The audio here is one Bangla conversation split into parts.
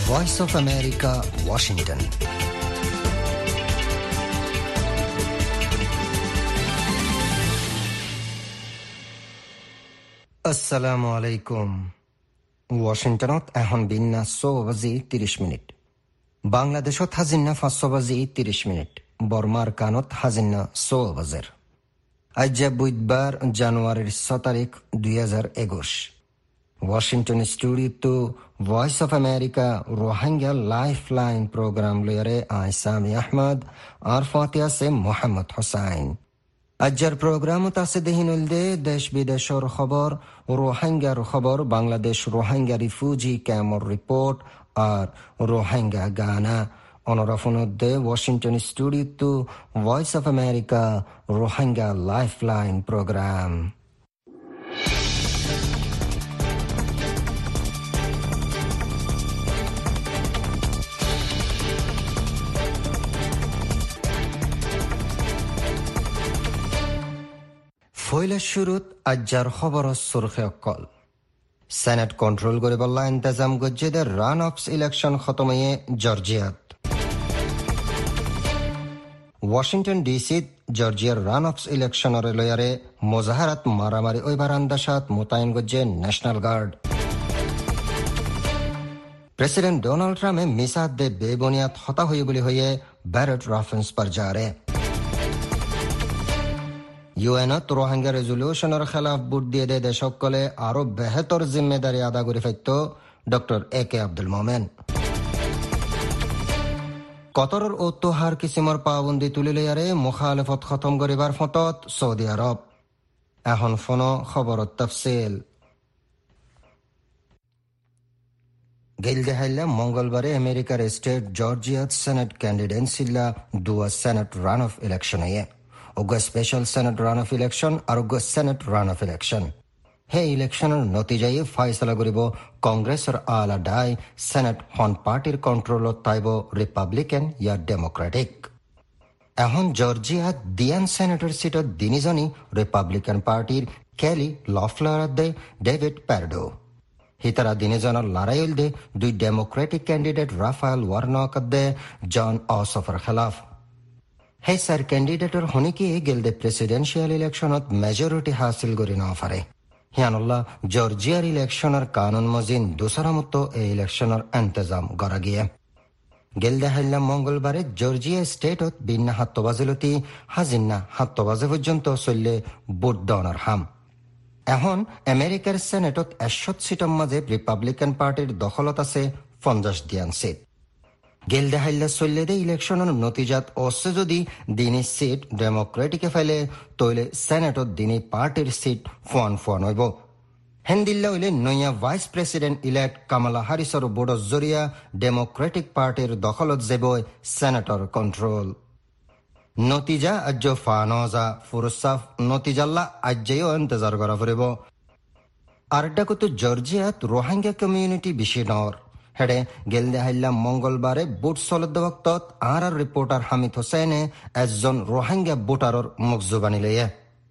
Voice of America, Washington. আসসালামু আলাইকুম। ওয়াশিংটনত এখন বিন্যা 6:30। বাংলাদেশত হাজিন্না 5:30। বর্মার কানত হাজিন্না 6 আজ বুধবার জানুয়ারির 6 তারিখ 2021। ওয়াশিংটন স্টুডিওতো Voice of America Rohingya life line programme লয়ারে আইসামি আহমদ আর ফাতিয়া সে মোহাম্মদ হোসাইন। আজ্জার প্রোগ্রামত আছে দেহিনুলদে দেশ বিদেশর খবর, রোহিঙ্গার খবর, বাংলাদেশ রোহিঙ্গা রিফিউজি ক্যাম্পর রিপোর্ট আর রোহিঙ্গা গানা। অনরাফনদে ওয়াশিংটন স্টুডিওতো Voice of America Rohingya life line programme. ফয়লা শুরুত আজ্জার খবর সুরখে অকল। সেনেট কন্ট্রোল করে বললা ইন্তজাম গজ্জেদে রান অফ ইলেকশন খতময়ে জর্জিয়াত। ওয়াশিংটন ডিসিত জর্জিয়ার রান অফ ইলেকশনের লয়ারে মোজাহারাত মারামারি ওইবার আন্দাসাত মোতায়েন গজ্জে ন্যাশনাল গার্ড। প্রেসিডেন্ট ডোনাল্ড ট্রাম্পে মিসাদ দে বেবনিয়াত হতা হয়ে বলে হয়ে ব্যারেট রাফেন্স পার জারে। ইউএনত রোহিঙ্গা রেজলিউশনের খেলাফ ভোট দিয়ে দে দেশকলে আরো বেহতর জিম্মেদারি আদা করে ফেলত ডক্টর AK আব্দুল মোমেন। কতরের ওত্তহার কিসিমর পাবন্দি তুলি লয়ারে মুখালেফত খতম করিবার ফতত সৌদি আরব। এখন ফোন খবরত তফসিল। গেলদেহাইল্লা মঙ্গলবারে আমেরিকার স্টেট জর্জিয়াত সেনেট ক্যান্ডিডেট সিল্লা দুয়া সেনেট রান অফ ইলেকশন ওগা special senate run off election আর ওগা সেনেট রান অফ ইলেকশন। হে ইলেকশনের নতিজাই ফাইসলা করিব কংগ্রেসের আলা ডাই সেনেট হন পার্টির কন্ট্রোলত তাইব রিপাব্লিকান ইয়া ডেমোক্রেটিক। এখন জর্জিয়াত দিয়ান সেনেটর সিটত দিনিজনী রিপাব্লিকান পার্টির কেলি লফলার দে ডেভিড প্যারডো। হিতারা দিনেজনের লড়াইল দে দুই ডেমোক্রেটিক ক্যান্ডিডেট রাফায়েল ওয়ার্নক দে জন অসফর খেলাফ। হে স্যার ক্যান্ডিডেটর হনিকি গেলদে প্রেসিডেন্সিয়াল ইলেকশনত মেজরিটি হাসিল করি না পারে। হিয়ানুল্লাহ জর্জিয়ার ইলেকশনের কানুন মজিন দোসরা মতো এই ইলেকশনের ইন্তজাম করা গিয়ে। গেলদে হাইল্লা মঙ্গলবারে জর্জিয়া স্টেটত বিন্না 7 বাজেলতি হাজিন্না 7 বাজে পর্যন্ত চললে ভোট দনের হাম। এখন আমেরিকার সেনেটত 100 সিটর মাঝে রিপাব্লিকান পার্টির দখলত আছে 50 দিয়ান সিট। গেলদেহাইল্লা চললে দে ইলেকশনের নতিজাত অসে যদি দিনী সিট ডেমোক্রেটিকে ফেলে তৈলে সেনেটত দিনী পার্টির সিট ফুয়ান হইব। হেন্দিল্লা হইলে নয়া ভাইস প্রেসিডেন্ট ইলেক্ট কামালা হারিসর বোর্ডর জরিয়া ডেমোক্রেটিক পার্টির দখলত যাবই সেনেটর কন্ট্রোল। নতিজা আজ্য ফানজা ফুরসাফ নতিজাল্লা আজ্যেও ইন্তজার করা ফুরিব। আরেকটা কত জর্জিয়াত রোহিঙ্গা কমিউনিটি বেশি নর। হেডে গেলদেহাইল্লা মঙ্গলবারে বুট চলদ বক্তত আর রিপোর্টার হামিদ হোসেনে একজন রোহিঙ্গা বুটারর মুখ জুবানি লইয়ে।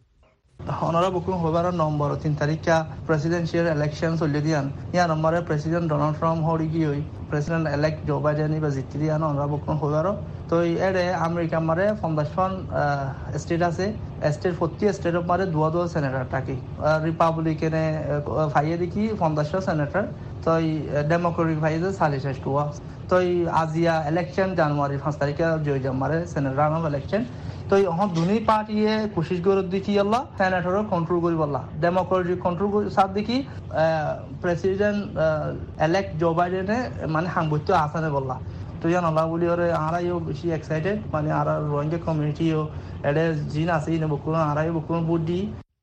ওনারা বুকুন হবার নম্বর 3 তারিখা প্রেসিডেন্সিয়াল ইলেকশন চলে দিয়ান ইয়া নম্বরে প্রেসিডেন্ট ডোনাল্ড ট্রাম্প হরি গিয়ে প্রেসিডেন্ট ইলেক্ট জো বাইডেন বা জিতি দিয়ান ওনারা বুকুন হবার। তো এডে আমেরিকা মারে 50 স্টেট আছে। স্টেট 40 স্টেট মারে দুয়া সেনেটার থাকি। রিপাবলিকানে ফাইয়ে দেখি 50 সেনেটার। তো ডেমোক্রেটিক ফাইয়ে 46 টোয়া। তো আজিয়া ইলেকশন জানুয়ারি 5 তারিখে জয় মারে সেনেট রান অফ ইলেকশন। তো এখন দুই পার্টিয়ে কোশিশ করে দেখি আল্লাহ সেনেটর কন্ট্রোল করি বললা ডেমোক্রেটিক কন্ট্রোল সাথ দেখি প্রেসিডেন্ট ইলেক্ট জো বাইডেনে মানে সাংবত্য আসানে বললা। তো ইয়ান আল্লাহ বলি ওরে আরাইও বেশি এক্সাইটেড মানে আর রোহিঙ্গা কমিউনিটিও এডে জিন আছে ইনে বকুন আরাই বকুন বুদ্ধি।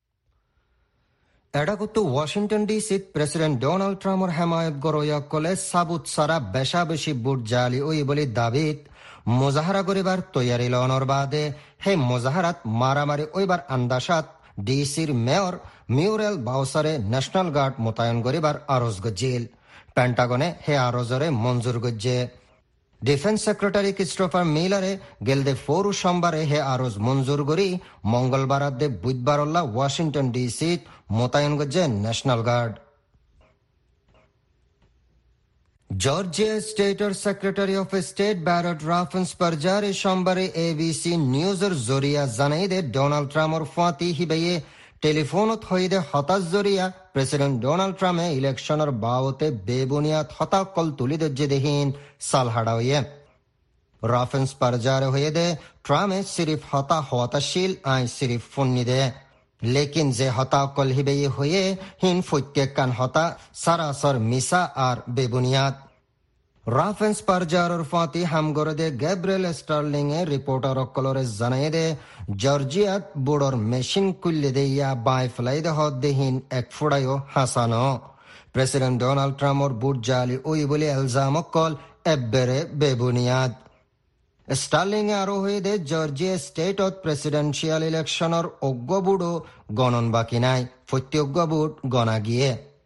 এটা কিন্তু ওয়াশিংটন ডিসিত প্রেসিডেন্ট ডোনাল্ড ট্রাম্পর হেমায়ত গরয়া কলে সাবুত সারা বেশা বেশি বুট জালি ওই বলে দাবিত মোজাহারা করিবার তৈয়ারি লওয়ানোর বাদে হে মোজাহারাত মারামারি ওইবার আন্দাসাত ডিসির মেয়র মিউরেল বাউসারে ন্যাশনাল গার্ড মোতায়েন করিবার আরজ গজ্জিল। পেন্টাগনে হে আরজরে মঞ্জুর গজ্জে। ডিফেন্স সেক্রেটারি ক্রিস্টোফার মিলারে গেলদে ফোর সোমবারে হে আরজ মঞ্জুর করি মঙ্গলবার দে বুধবারল্লা ওয়াশিংটন ডিসিত মোতায়েন গজ্জে ন্যাশনাল গার্ড। জর্জিয়া স্টেটৰ secretary of state Brad Raffensperger সোমবারে ABC নিউজৰ জরিয়া জানাই দে ডোনাল্ড ট্রাম্পৰ ফাঁতি হিবাইয়ে টেলিফোনত হইদে হতাশ জরিয়া প্রেসিডেন্ট ডোনাল্ড ট্রাম্পে ইলেকশনের বাবতে বেবুনিয়াদ হতাকল তুলি দজ্জে দেহীন সাল হাড়াইয়ে রাফেন্সপারজার হয়ে দে ট্রাম্পে সিরিফ হতাশীল আই সিরিফ ফন্নি দে লেকিন যে হতাকল হিবেয়ে হয়ে হিন ফৈত্যে কান হতা সারাসর মিসা আর বেবুনিয়াদ রাফেন্সপারজারের ফাঁতি হামগরে দে গ্যাব্রিয়েল স্টার্লিং এ রিপোর্টার অকলরে জানাই দে জর্জিয়াত বুড়োর মেশিন কুল্লে দে ইয়া বাই ফেলাই দে হদ দেহীন এক ফুড়াইও হাসানো প্রেসিডেন্ট ডোনাল্ড ট্রাম্পর বুট জালি ওই বলে এলজাম অকল এব্বেরে বেবুনিয়াদ স্টার্লিং আরো হয়ে দে জর্জিয়া স্টেটত প্রেসিডেন্সিয়াল ইলেকশনের অজ্ঞ বুড়ো গণন বাকি নাই ফত্যজ্ঞ বুট গণা গিয়ে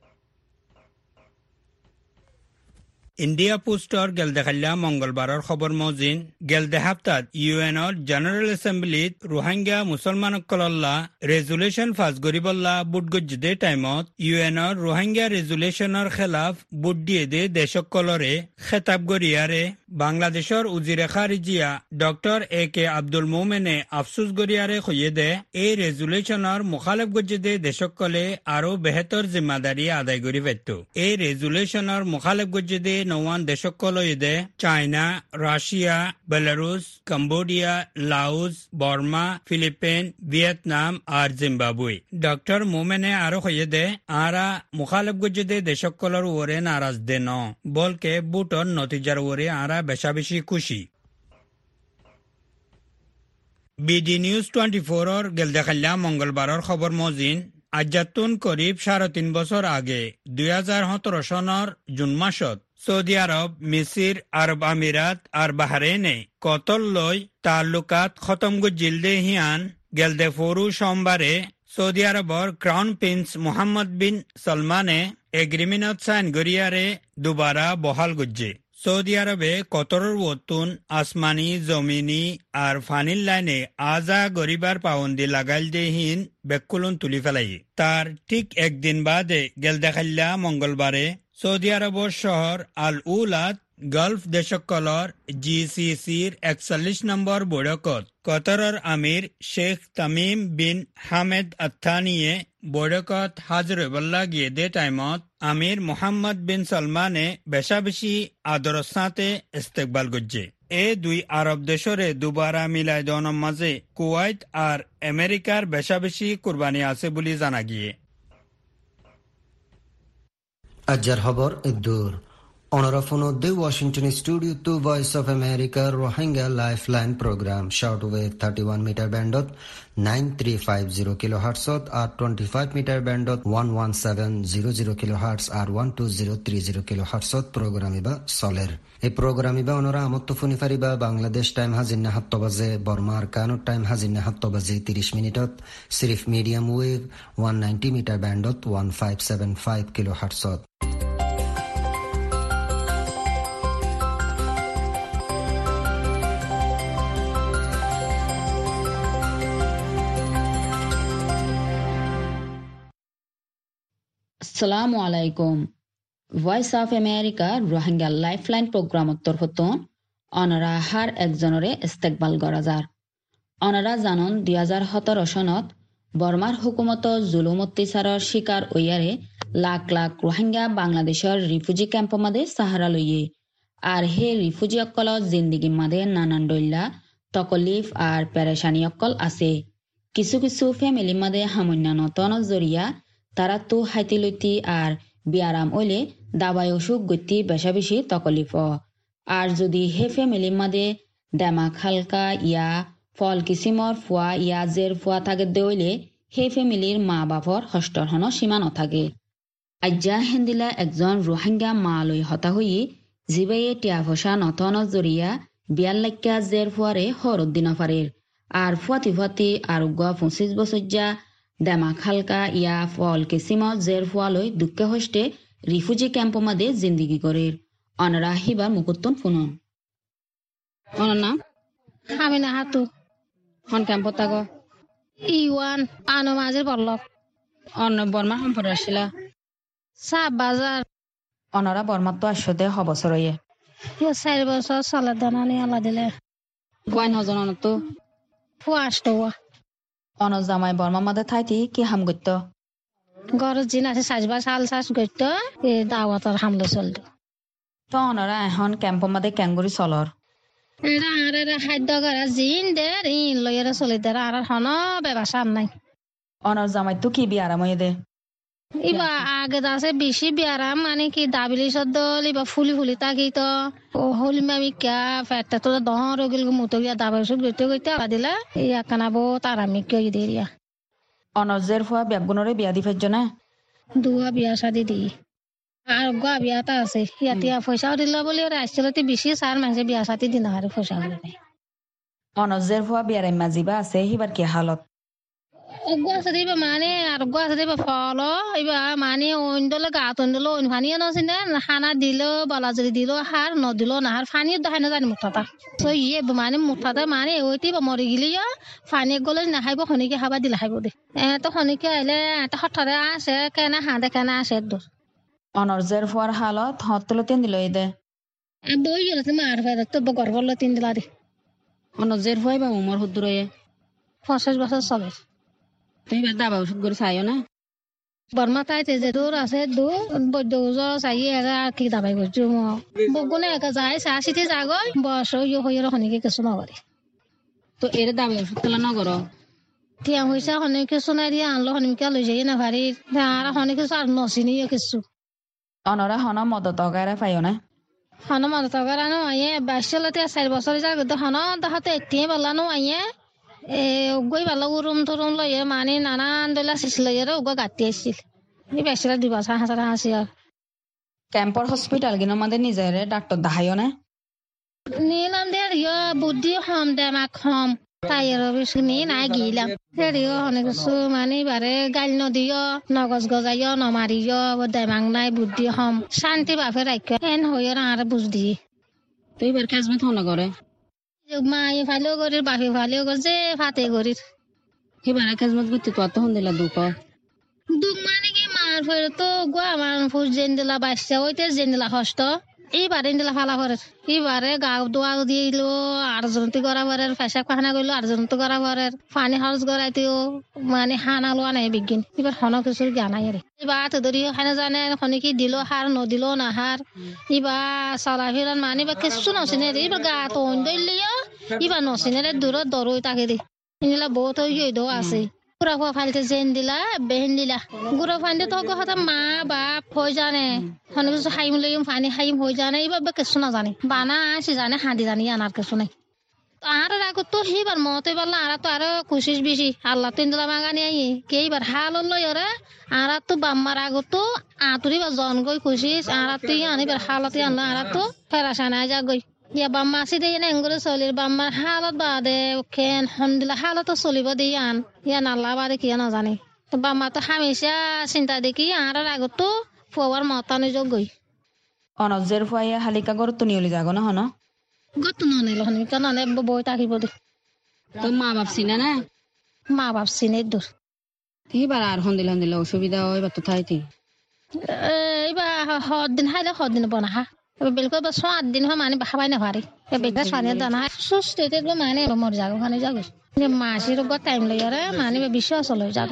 ইন্ডিয়া পোস্টৰ গেলদেখাল্লা মংগলবাৰৰ খবৰ মজিন গেলদে হাপ্তাত ইউএনৰ জেনাৰেল এছেম্বলিত ৰোহিংগা মুছলমানসকলল্লা ৰেজুলেশ্যন পাছ কৰিবল্লা বুট গজ্জে টাইমত ইউএনৰ ৰোহিংগা ৰেজুলেশ্যনৰ খেলাফ বুট দিয়ে দে দেশসকলৰে খেতাব গৰিয়াৰে বাংলাদেশৰ উজিৰে খাৰিজিয়া ডক্টৰ AK আব্দুল মোমেনে আফসোস গৰিয়াৰে খয়ে দে এই ৰেজুলেশ্যনৰ মুখালেফ গজ্জে দে দেশসকলে আৰু বেহতৰ জিম্মাদাৰী আদায় কৰি পেট্টো এই ৰেজুলেশ্যনৰ মুখালেফ গজ্জে দে নওয়ান দেশসকলইদে China Russia Belarus Cambodia Laos Burma Philippine Vietnam আর জিম্বাবুয়ে ডক্টর মোমেনে আরো হইয়ে আরা মুখালেফ গজ্জে দেশসকলর ওরে নারাজ দে ন বলকে বুটর নতিজার ওরে আরা বেশা বেশি খুশি বিডি নিউজ 24 গেলদেখাল্লা মঙ্গলবারর খবর মজিন আজাতুন করিব 3.5 বছর আগে 2017 সনের জুন মাসত সৌদি আরব মিসির আরব আমিরাত আর বাহরেনে কতল লই তাল্লুকাত খতম গুজিলদে হিয়ান গেলদে ফরু সোমবারে সৌদি আরবর ক্রাউন প্রিন্স মোহাম্মদ বিন সলমানে এগ্রিমেন্টত সাইন গরিয়ারে দুবারা বহাল গুজ্জে সৌদি আরবে কতরর ওতুন আসমানি জমিনি আর ফানিল লাইনে আজা গরিবার পাউন্দি লাগাইল দেহীন বেকুলুন তুলি ফেলাই তার ঠিক একদিন বাদে গেল দেখাল্লা মঙ্গলবারে সৌদি আরবর শহর আল উলাত গলফ দেশকলর GCCর 41 নম্বর বৈঠকত কতরর আমির শেখ তামিম বিন হামেদ আত্থানিয়ে বৈঠকত হাজির হইবল্লা গিয়ে দে টাইমত আমির মোহাম্মদ বিন সলমানে বেশা বেশি আদরের সাথে ইস্তেকবাল গজ্জে এ দুই আরব দেশরে দুবারা মিলাই দনের মাঝে কুয়েত আর আমেরিকার বেশা বেশি কুরবানি আছে বলে জানা গিয়ে আজর খবর দূর অনরাফোনো দে Washington studio to Voice of America Rohingya lifeline programme shortwave 31 metre ব্যান্ডত 9350 কিলোহার্টজত আর 25 মিটার ব্যান্ডত 11700 কিলোহার্টজ আর 12030 কিলোহার্টজত প্রোগ্রামিবা চলের এই প্রোগ্রামিবা অনরা আমত্ত ফোনি ফারিবা বাংলাদেশ টাইম হাজিন্না 7 বাজে বর্মার কানুর টাইম হাজিন্না 7 বাজে 30 মিনিটত সিরিফ মিডিয়াম ওয়েভ 190 মিটার ব্যান্ডত 1575 কিলোহার্টজত আসসালামু আলাইকুম Voice of America Rohingya lifeline প্রোগ্রামত তরফতন অনরা হার একজনরে ইস্তেকবাল গরাজার অনরা জানন 2017 সনত বর্মার হুকুমত জুলুম অত্যাচারের শিকার ওয়ারে লাখ লাখ রোহিঙ্গা বাংলাদেশের রিফিউজি ক্যাম্প মাদে সাহারা লইয়ে আর হে রিফিউজি অকল জিন্দিগি মাদে নানান দৈল্লা তকলিফ আর পেরেশানি অকল আছে কিছু কিছু ফ্যামিলি মাদে হামন্যা নতন জরিয়া তারা তো হাইতিলতি আর বিয়ারাম ওইলে দাবাই অসুখ গতি বেশা বেশি তকলিফ আর যদি হে ফ্যামিলি মাদে দেমাক হালকা ইয়া ফল কিসিমর ফুয়া ইয়া জের ফুয়া থাকে দেইলে হে ফ্যামিলির মা বাপর হষ্টর হন সীমা নথাকে আজ্জা হেন্দিলা একজন রোহিঙ্গা মা লই হতা হই জিবাইয়ে টিয়া ফসা নতন জরিয়া বিয়ার লাক্কা জের ফুয়ারে হরদ্দিন ফারের আর ফুয়াতি ফুয়াতি আরোগ্য 25 বছর দেমাক হালকা ইয়া ফল কিসিমর জের ফুয়ালই দুঃখে হষ্টে রিফিউজি ক্যাম্প মাদে জিন্দিগি করে অনরা হিবার মুকুত্তন ফুনন অনর নাম আমি না হাতু হন ক্যাম্প তাগ ইওয়ান আনো মাঝের বলক অন্য বর্মা সম্পদ আসিলা 7,000 অনরা বর্মাত্ম আসদে হবছর ইয়ে 4 বছর চলে দানা নিয়ে আলা দিলে গোয়াইন হজন অনতো ফুয়াষ্ট অনজ জামাই বর্মা মাদে থাইতি কি হাম গত্য গরজ দিন আছে সাজবা সাল সাজ গইত এই দাওয়াতর হামলে চলতো তো অনরা এখন ক্যাম্প মাদে ক্যাঙ্গুরি চলর এরা আর খাদ্য করা জিন দের ইন লইরা চলে দের আর হন ব্যবসা নাই অনর জামাই তো কি বিয়ারাময় দে ইবা আগে আছে বেশি বিয়ারাম মানে কি দাবিলি সদ্দ ইবা ফুলি ফুলি তাকি তো ও হলি মামি কা ফেটটা তো দহন রগিল মুতো গিয়া দাবার সব গইতে গইতে দিলা ইয়া কানাবো তারামি কই দিয়া অনর জের ফুয়া ব্যাগুনরে বিয়া দি ফেজ না দুয়া বিয়া শাদি দি আর গা বিয়াটা আছে ইয়াতিয়া পয়সাও দিল বলে আসলতে বেশি সার মাঝে বিয়া শাদি দিন আর পয়সা হলে নাই অনর জের ফুয়া বিয়ারাই মাজিবা আছে হিবার কি হালত অগো আছে দিবা মানে আর গো আছে দিবা ফল ইবা মানে ওইন্দলে গাত ওইন্দলে ওই ফানি নছিনে খানা দিল বালাজরি দিল হার নদিল না হার ফানি দেখাই না জানি মুঠাটা তো ইয়ে মানে মুঠাটা মানে ওইটি বা মরি গিলি ফানি গলে না খাইব খনিকে খাবা দিলে খাইব দে তো খনিকে আইলে এটা হঠাৎ আসে কেনা হাঁদে কেনা আসে দূর অনর জের ফুয়ার হালত হতলে তিন দিল দে বই গেলে মার ফের তো গর্বল 3 দিলা দে অনর জের ফুয়াই বা উমর হুদুরয়ে 50 বছর চলে তুই বা দাবা ওষুধ করে চাইও না বর্মা তাইতে যে দূর আছে দূর বৈদ্য চাই আর কি দাবাই করছো বগুনে একা যায় চা চিঠি যাগৈ বয়স হয়ে খনিকে কিছু নকরে তো এর দাবা ওষুধ খেলা নগর তিয়া হয়েছে খনি কিছু নাই দিয়ে আনলো খনিকে লৈ যাই না ভারি আর খনি কিছু আর নচিনি কিছু অনরা হন মদত গায়রা পাইও না হন মদত গারানো আইয়ে 4 বছর যাগ হন তাহাতে এটিয়ে বেলানো আইয়ে গৈ ভালো উৰুম তুৰুম লৈ মানে নানান দলা চিছিল উগা গাঁতি আসছিল এই বেচরা 2 বছর হাজার হাসি আর ক্যাম্পর হসপিটাল গিন আমাদের নিজেরে ডাক্তার দেখাইও না নিলাম দে বুদ্ধি হম দেমাক হম তাই বেশি নিয়ে নাই গিলাম সেরিও অনেক কিছু মানে বারে গাল নদিও নগজ গজাইও নমারিও দেমাক নাই বুদ্ধি হম শান্তি বাপে রাখ এন হইও আর বুঝ দিয়ে তুই এবার কাজমে থ নগরে মায়ে ভালো করির বাপে ভালো করছে ফাতে করির হিবার কাজমত গতি তো তখন দিলা দুঃখ মানে কি মার ফের তো গোয়া মান ফুস জেন দিলা বাচ্চা ওইতে জেন দিলা হস্ত এইবারে দিলা ফালা ফের এইবারে গাও দোয়া দিল আর্জনতি করা ফের পেশাব খানা করলো আর্জনতি করা ফের পানি খরচ করাইতেও মানে হানা লোয়া নাই বিজ্ঞান এবার হন কিছুর জ্ঞান নাই রে এবার তো ধরি খানা জানে খনি কি দিল হার নদিল না হার এবার চলা ফিরান মানে বা কিছু নচিনে রে এবার গা তো দলিও এবার নচিনে রে দূৰত দরই তাকে দে ইনলা বহুত হয়ে দো আছে গুড়া ফুয়া ফালতে জেন দিলা বেহেন দিলা গুড়া ফানতে তো কথা মা বাপ হয়ে জানে অনেক কিছু খাইম লইম পানি খাইম হয়ে জানে এবার কিছু না জানে বানা আসি জানে হাঁদি জানি আনার কিছু নাই আর আগত তো সেইবার মতে পারলা আর তো আরো খুশিস বেশি আল্লাহ 3 দিলা মাগানি আই কে এইবার হাল লই ওরা আর তো বাম্মার আগত তো আতুরি বা জন গই খুশিস আর তো আনিবার হালতে আনলা আর তো ফেরাসানা যা গই ইয়া বাম্মা আসি দিয়ে না এঙ্গুলো চলির বাম্মার হালত বাদে খেন হন্দিলা হালত চলিব দিয়ে আন ইয়া নাল্লা বাদে কি না জানি তো বাম্মা তো হামেশা চিন্তা দেখি আর আগত তো ফুয়ার মতানি যোগ গই অনজের ফুয়াইয়া হালিকা গর তো নিয়লি যাগ না হন গত ননেল হন কেন নে বই থাকিব দে তো মা বাপ চিনে না মা বাপ চিনে দূর হিবার আর হন্দিল অসুবিধা হয় বা তো থাইতি এইবার দিন হাইলে দিন বনা হা বিলকুল 7 দিন হয় মানে খাবাই না পারি বেটা সানি দানা সুস্থ মানে মর যাগ ওখানে যাগ মাসির টাইম লই আর মানে বিশ্বাস লই যাগ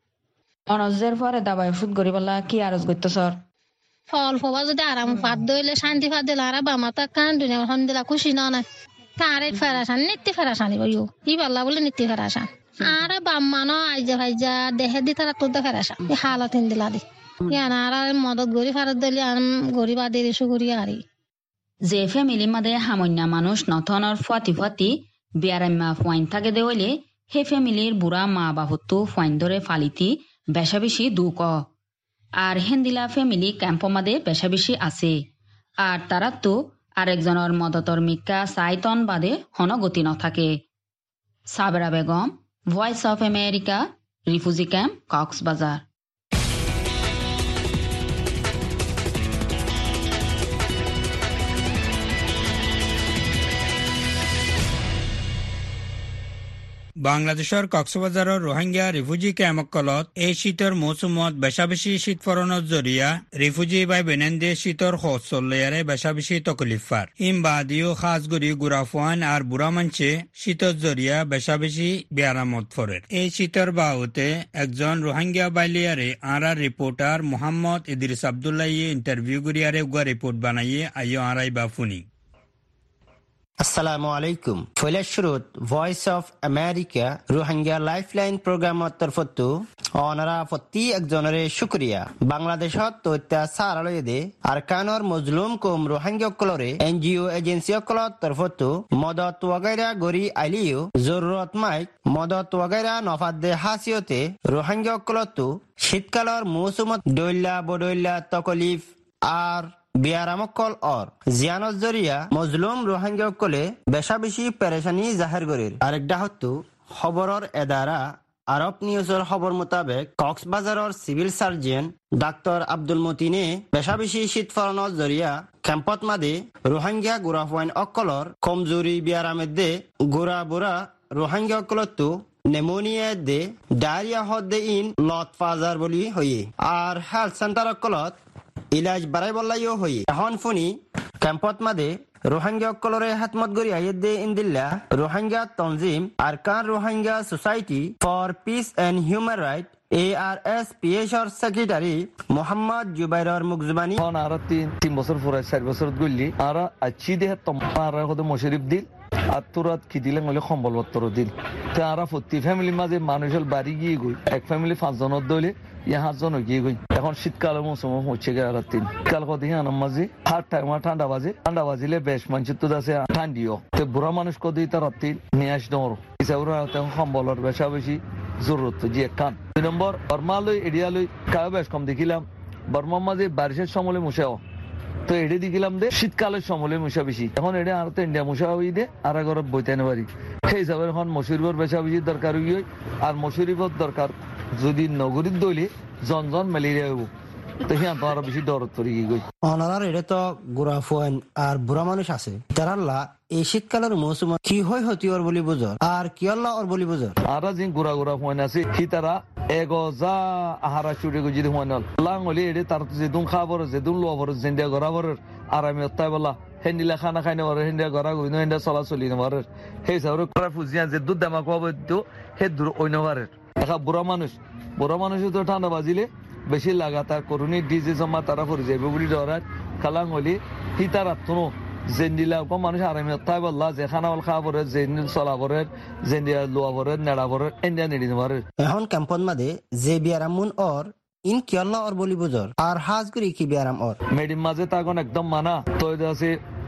অনজের পরে দাবাই ওষুধ গরিবলা কি আরজ করতে সর ফল ফবা যদি আরাম পাত দইলে শান্তি পাত দিলে আর বামা তা কান দুনিয়া হন দিলা খুশি না না তারে ফেরাসান নিত্য ফেরাসানি বইও ই পাল্লা বলে নিত্য ফেরাসান আর বাম্মা ন আইজা ভাইজা দেহে দি তারা তো ফেরাসান এই হালত দিলা দি ইয়ান আর মদত গরি ফারত দিলে আম গরিব আদের ইস্যু করি আরি যে ফ্যামিলি মাদে হামন্যা মানুষ নথনর ফুয়াতি বিয়ারাম্মা ফুয়াইন থাকে দেওয়ালে হে ফ্যামিলির বুড়া মা বাপত্তু ফুয়াইন ধরে ফালিতি বেশা বেশি দুঃখ আর হেন্দিলা ফ্যামিলি ক্যাম্প মাদে বেশা বেশি আছে আর তারা তো আরেকজনের মদতর মিক্কা সাইতন বাদে হন গতি নথাকে Sabera Begum Voice of America refugee camp Cox's Bazar বাংলাদেশের কক্সবাজারের রোহিঙ্গা রিফিউজি ক্যাম্পকলত এই শীতের মৌসুমত বেশা বেশি শীত ফরণর জরিয়া রিফিউজি বাই বেনেন্দে শীতর খোঁজ চললে বেশা বেশি তকলিফার ইমবাদিও খাসগুড়ি গুড়াফোয়ান আর বুড়া মানছে শীতর জরিয়া বেশা বেশি বেয়ারামত ফরের। এই শীতর বাহুতে একজন রোহিঙ্গা বাইলিয়ারে আরা রিপোর্টার মোহাম্মদ ইদ্রিস আব্দুল্লাহ ইন্টারভিউ করিয়ারে উগা রিপোর্ট বানাইয়ে আইও আরাই বা ফুনি। আসসালামু আলাইকুম। ফয়লা শুরুত Voice of America Rohingya lifeline প্রোগ্রামত তরফতো অনারা প্রতি একজনের শুক্রিয়া। বাংলাদেশত অত্যাচার আলয়দে আরকানর মজলুম কম রোহিঙ্গা কলরে এনজিও এজেন্সি কলত তরফতো মদত ওয়াগাইরা গড়ি আইলিও জরুরত মাইক মদত ওয়াগাইরা নফাদে হাসিয়তে রোহিঙ্গা কলতো শীতকালর মৌসুমত দৈল্লা বদৈল্লা তকলিফ আর বিয়ারামকল অর জিয়ানত জরিয়া মজলুম রোহিঙ্গা কলে বেশা বেশি পেরেশানি জাহের করের। আরেকটা হতো খবরের এদারা আরব নিউজের খবর মোতাবেক কক্সবাজারের সিভিল সার্জন ডাক্তার আব্দুল মতিনে বেশা বেশি শীত ফরণর জরিয়া ক্যাম্পত মাদে রোহিঙ্গা গুড়াফওয়াইন অকলর কমজোরি বিয়ারামের দে গোড়া বুড়া রোহিঙ্গা অকলতো নেমোনিয়া দে ডায়রিয়া হদে ইন লত ফাজার বলি হয়ে আর হেলথ সেন্টার অকলত ইলাজ বাড়াই বললাইও হই। এখন ফোনি ক্যাম্পত মাদে রোহিঙ্গা অকলরে হাতমত গড়ি আইদে ইন্দিল্লা রোহিঙ্গা তনজিম Arakan Rohingya society for peace and human right ARSPH secretary Mohammad Zubair মুকজবানি আর 3 বছর পরে 4 বছর গল্লি আর আছি দেহ তোমার হতে মশরিফ দিল আর তোরাত কি দিলে বলে সম্বল পত্র দিল তারা প্রতি ফ্যামিলির মাঝে মানুষের বাড়ি গিয়ে গই এক ফ্যামিলি 5 জনের দলে জন গিয়ে গই। এখন শীতকাল মৌসুম হচ্ছে আর 3 কাল কদিন আনার মাঝে হাট টাইম ঠান্ডা বাজিলে বেশ মানুষের তো আছে ঠান্ডিও তো বুড়া মানুষ কদি তার রাত্রি নিয়ে আসতে পারো হিসাবে সম্বলের বেশা বেশি জরুরত যে কান। 2 নম্বর বর্মালই এডিয়ালই কাউ বেশ কম দেখিলাম বর্মার মাঝে বারিশের সমলে মুসাও তো এডে দেখিলাম দে শীতকালের সমলে মুসা বেশি। এখন এটা আর তো ইন্ডিয়া মুসা হয়ে দে আর ঘরে বইতে পারি সেই হিসাবে এখন মশরিফর বেশা বেশি দরকার হয়ে আর মশরিফর দরকার যদি নগরীর দইলে জন ম্যালেরিয়া হইব তো হ্যাঁ তো আরো বেশি দরদ পড়ে গই। অনারার এটা তো গুড়াফোয়ান আর বুড়া মানুষ আছে তারাল্লা এই শীতকালের মৌসুম কি হয় হতি ওর বলি বুঝর আর কি আল্লাহ ওর বলি বুঝর আর যে গুড়া ফোয়ান আছে কি তারা এগজা আহারা চুড়ে গো যদি হল লাঙ্গলি এডে তার যে দুন খাবার যে দুন লোবর জেন্ডিয়া গরাবর আর আমি অত্যাই বলা হেন্ডিলা খানা খাই নেবার হেন্ডিয়া গড়া গইনো হেন্ডিয়া চলাচলি নেবার সেই হিসাবে করা ফুজিয়া যে দুধ দামা খাওয়াবো তো হে দূর অন্যবারের দেখা বুড়া মানুষ তো ঠান্ডা বাজিলে বেশি লাগাতার করুনি ডিজে জমা তারা করে যাবে বলি ডরার খালাং হলি হি তার আত্মনো জেন্ডিলা কম মানুষ আরামে অত্যাই বললা যে খানা বল খাওয়াবরের জেন্ডিল চলাবরের জেন্ডিয়া লোয়াবরের নেড়াবরের ইন্ডিয়া নেড়ি নেবারের। এখন ক্যাম্পন মাদে যে বিয়ারামুন অর ইন কিয়াল্লা অর বলি বুঝর আর হাজগুড়ি কি বিয়ারাম অর মেডিম মাঝে তাগন একদম মানা তো আছে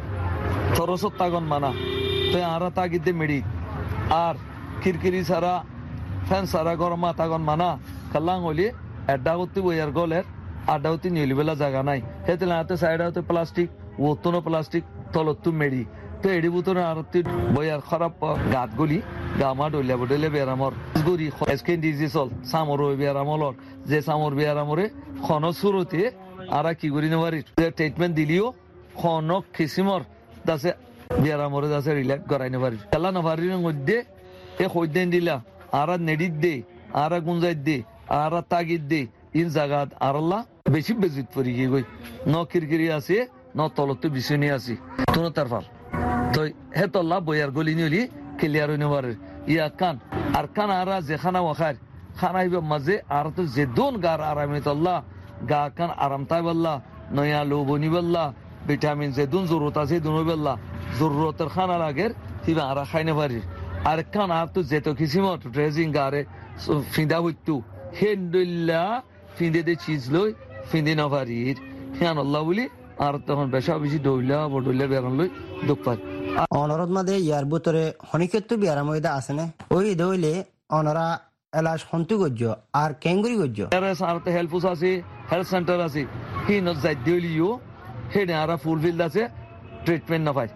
সরস্বত তাগন মানা তো আরা তাগিদে মেডি আর খিরকিরি সারা ফ্যান সারা গরমা তাগন মানা খাল্লাং হলি এড্ডা করতে বইয়ার গলের আড্ডা হতে নিলিবেলা জায়গা নাই হেতে লাতে সাইডা হতে প্লাস্টিক ওতনো প্লাস্টিক তলতু মেডি তো এডি বুতরে আর বইয়ার খারাপ গাত গলি গামা ডলিয়া বডলে বেরামর গরি এসকেন ডিজিটাল সামর বেরামলর যে সামর বেরামরে খন সুরতে আরা কি করি নেবারি যে ট্রিটমেন্ট দিলিও খন কিসিমর দাসে বেরামরে দাসে রিল্যাক্স করাই নেবারি খেলা নভারির মধ্যে এ কইদেন দিলা আরা নেডিত দে আরা গুঞ্জাই দে আরা তাগিদ দে ইন জাগাত আরল্লাহ বেশি বেজিত পড়ি গই ন কিরকিরি আছে ন তলতে বিছনি আছে তোর তারফাল তো হে তল্লা বইয়ার গলি নিলি ক্লিয়ার হইনে পারে ইয়া কান আর কান আরা যে খানা ওয়াখার খানা হইবে মাঝে আর তো যে দোন গার আরামে তল্লা গা কান আরাম তাই বললা নয়া লোবনি বললা ভিটামিন যে দুন জরুরত আছে দুন বললা জরুরতের খানা লাগের তিবা আরা খাইনে পারি আর কান আর তো যেত কিসিমত ড্রেসিং গারে ফিন্দা হইতু হেন্ডুল্লা ফিন্দে দে চিজ লই ফিন্দে নভারির হিয়ান আল্লাহ বলি আর তখন বেশা বেশি দৌলা বডুল্লা বেরান লই দুঃখ পায়। অনরদ মাদে ইয়ার ভিতরে হনিকেতু বিয়ারাম হইদা আছে না ওই দইলে অনরা এলাশ হন্তু গজ্জ আর কেঙ্গুরি গজ্জ এরস আর তে হেল্পস আছে হেলথ সেন্টার আছে হি ন যাই দিলিও হেডে আরা ফুলফিল আছে ট্রিটমেন্ট না পায়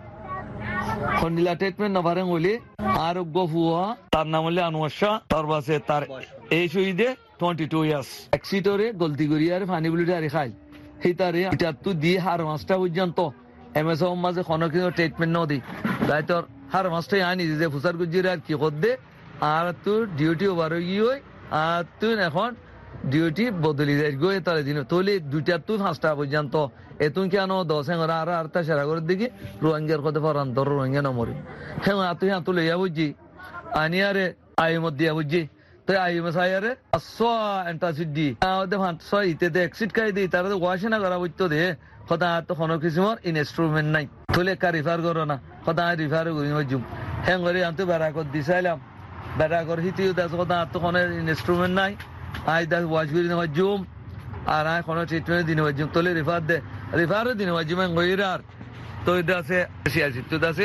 খন্ডিলা ট্রিটমেন্ট না পারে হইলে আরোগ্য ফুয়া তার নাম হলে আনোয়ার শাহ তার বাসে তার এই শহীদে 22 ইয়ার্স এক্সিটরে গলতি করিয়ার পানি বুলিটা আর খাই হিতারে এটা তো দিয়ে হার মাসটা পর্যন্ত এমএসও মাঝে কোনো কিছু ট্রিটমেন্ট ন দি তাই তোর হার মাসটাই আনি যে ফুসার গুজির আর কি করদে আর তোর ডিউটি ওভার হয়ে গিয়ে আর তুই এখন ডিউটি বদলি যাই গিয়ে তাহলে দিন তৈলে 2টা তুই 5টা পর্যন্ত এতুন কেন 10 হেঙ্গরা আর আরটা সেরা করে দিকে রোহিঙ্গার কথা ফরান ধর রোহিঙ্গা নমরি হ্যাঁ তুই হাত লইয়া বুঝছি আনি আরে আইম দিয়া বুঝছি তো আইম সাইয়ারে 500 এন্টাসিডি আমাদের 500 ইতেতে এক্সিট খাই দিই তারা তো ওয়াশে না করা বুঝতো দে কথা তো কোনো কিসমর ইনস্ট্রুমেন্ট নাই তুলে কা রিফার করো না কথা রিফার করি হইজুম হ্যাঁ করে আনতে বেড়া কর দিছাইলাম বেড়া কর হিতিও দাস কথা তো কোনো ইনস্ট্রুমেন্ট নাই আই দাস ওয়াশ করি নেওয়া জুম আর আয় কোনো ট্রিটমেন্ট দিনে হইজুম তোলে রিফার দে রিফারও দিনে হইজুম গইরার তো দাসে সিয়াসি তো দাসে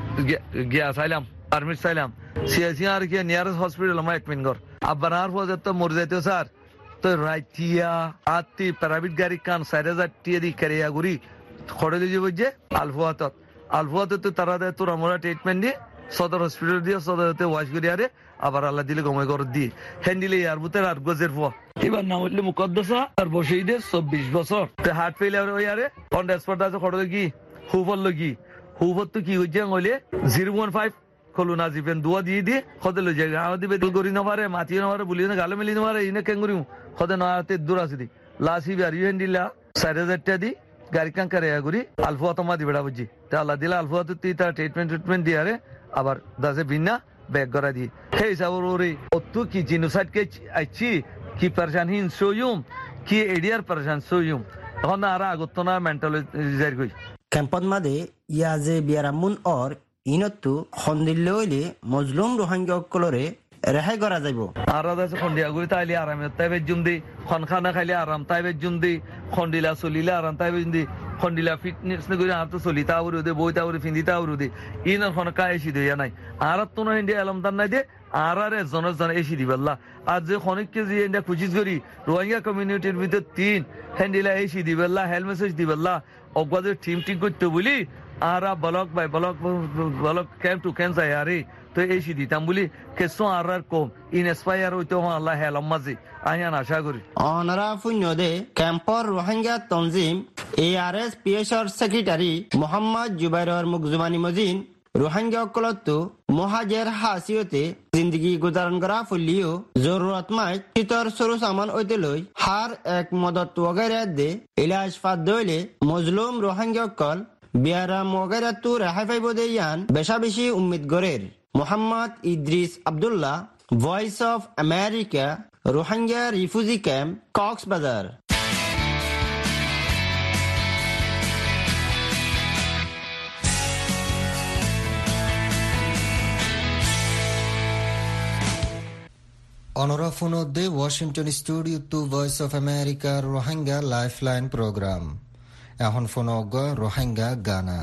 গিয়া চাইলাম পারমিট চাইলাম সিয়াসি আর কি নিয়ারেস্ট হসপিটাল আমার অ্যাডমিট কর আবার আর ফলে তো মরে যাইতো স্যার তো রাইতিয়া আত্মি প্রাইভেট গাড়ি কান 4000 টিয়া দি কারিয়া গুরি খড়ে দিয়ে বুঝছে আলফুয়াতে তো তারা দেয় তোর আমরা ট্রিটমেন্ট দিয়ে সদর হসপিটাল দিয়ে সদরতে ওয়াশ করি আরে আবার আল্লাহ দিলে গমে করে দিয়ে হ্যান্ডিলে ইয়ার বুতের আর গজের ফোয়া এবার নাম হইলে মুকদ্দসা আর বসেই দে 24 বছর হার্ট ফেলিয়ার ওই আরে অন ডেসপট আছে খড়ে কি হুফল লগি হুফর তো কি হইছে হইলে 015 খলুনা জিবেন দুয়া দিয়ে দিয়ে খদে লই যায় গাও দিবে দুল করি না পারে মাটি না পারে বলি না গালে মিলি না পারে ইনে কেন করিম খদে না তে দূর আছে দি লাসি বাড়ি হ্যান্ডিলা 4000 টা দি গাড়ি কান করে গুরি আলফুয়া তোমা দিবেড়া বুঝি তা আল্লাহ দিলা আলফুয়া তো তুই তার ট্রিটমেন্ট দিয়ে আরে আবার দাসে বিনা ব্যাগ করা দি সেই সাবর ওরে অতু কি জিনোসাইড কে আইছি কি পারশান হিন সোয়ুম কি এডিয়ার পারশান সোয়ুম তখন আর আগত না মেন্টাল রিজাইর কই ক্যাম্পত মাদে ইয়াজে বিয়ারামুন অর ইনত্তু খন্দিল্লে হইলে মজলুম রোহিঙ্গা অকলরে রেহাই করা যাইব আর দাসে খন্ডিয়া গুরি তাইলে আরামে তাই বেজুম দি খন খানা খাইলে আরাম তাই বেজুম দি খন্ডিলা চলিলে আরাম তাই বেজুম দি খন্ডিলা ফিটনেস নে করে আর তো চলি তাউরু দে বই তাউরু ফিন্দি তাউরু দে ইনার খন কাইছি দে নাই আর তো না ইন্ডিয়া আলমদার নাই দে আর আরে জনের জন এসি দিবাল্লা আজ যে খনিক কেজি ইন্ডিয়া খুঁজিস করি রোহিঙ্গা কমিউনিটির ভিতর 3 হ্যান্ডিলা এসি দিবাল্লা হেল মেসেজ দিবাল্লা অগবাদের টিম টিম করতে বলি আর block by block camp to camp যায় আরে তো এসি দিতাম বলি কেসো আর কম ইনস্পায়ার হইতে আল্লাহ হেলাম মাঝে আইয়ান আশা করি অনারা ফুন্যদে ক্যাম্পর রোহিঙ্গা তনজিম ARS পিএসর সেক্রেটারি মোহাম্মদ জুবাইরর মুকজুমানি মজিন রোহিঙ্গা অকলত্তু মহাজের হাসিয়তে জিন্দগি গুজারন করা ফুলিও জরুরতমাই চিতর সরু সামান ওইতে লই হার এক মদত ওগেরে দে ইলাজ ফাদ দইলে মজলুম রোহিঙ্গা অকল বিয়ারাম ওগেরে তু রেহাই পাইব দে ইয়ান বেশা বেশি উম্মিদ গরের Mohammad Idris Abdullah Voice of America Rohingya refugee camp Cox's Bazar অনরা ফোনদে Washington studio to Voice of America Rohingya lifeline programme এখন ফোনগ রোহিঙ্গা গানা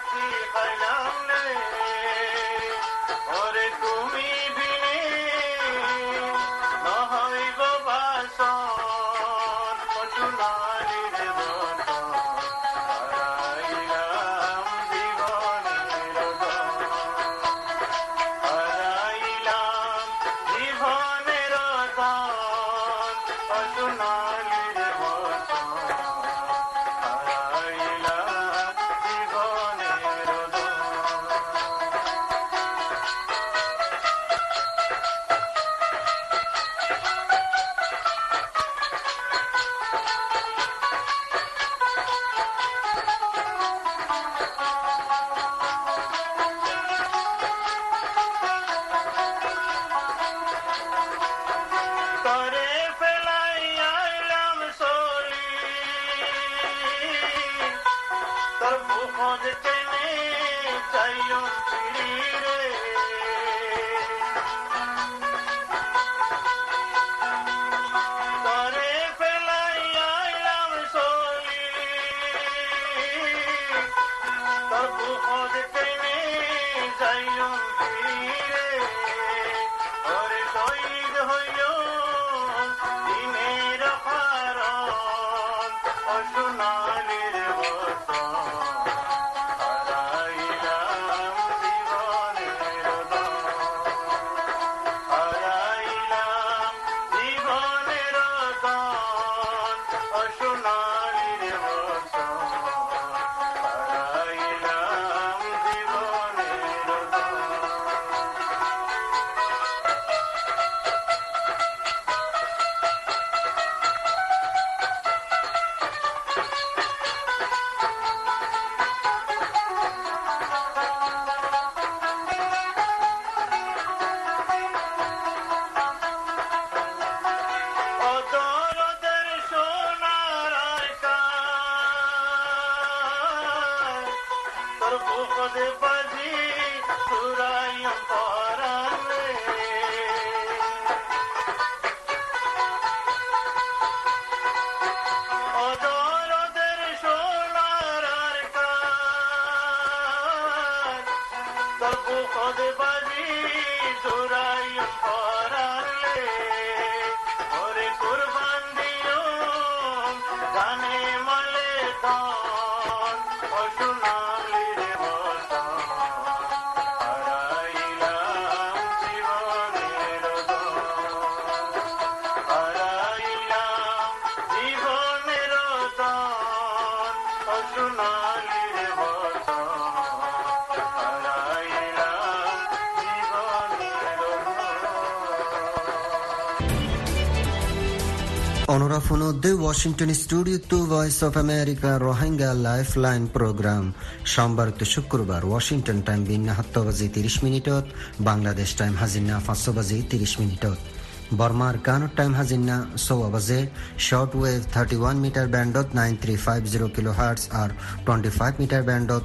অনরাফনদ্দে Washington studio to Voice of America Rohingya life line programme সোমবার তো শুক্রবার ওয়াশিংটন টাইম বিন্না 7 বাজি 30 মিনিটত বাংলাদেশ টাইম হাজিনা 5 বাজি 30 মিনিটত বর্মার কানুর টাইম হাজিনা 6 বাজে শর্ট ওয়েভ 31 মিটার ব্যান্ডত 9350 কিলোহার্টজ আর 25 মিটার ব্যান্ডত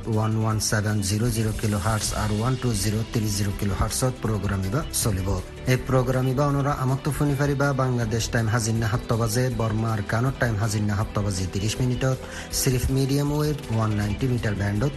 11700 কিলোহার্টজ আর 12030 কিলোহার্টজত প্রোগ্রাম ইবা চলিব। এই প্রোগ্রাম ইবা অনরা আমত্ত ফোনি ফারিবা বাংলাদেশ টাইম হাজিনা 7 বাজে বর্মার কানুর টাইম হাজিনা 7 বাজি 30 মিনিটত সিরিফ মিডিয়াম ওয়েভ 190 মিটার ব্যান্ডত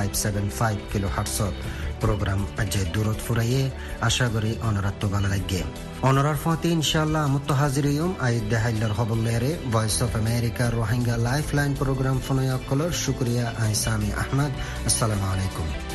1575 কিলোহার্টজত প্রোগ্রাম আজে দূরত ফুরাইয়ে আশা করি অনরাত্ম ভালো লাগে। অনরার ফতে ইনশাআল্লাহ আমত্ত হাজিরিয়ম আইদ দেহাইলার খবর লেরে Voice of America Rohingya life line programme ফোনয় অকলর শুক্রিয়া আইসামি আহমদ। আসসালামু আলাইকুম।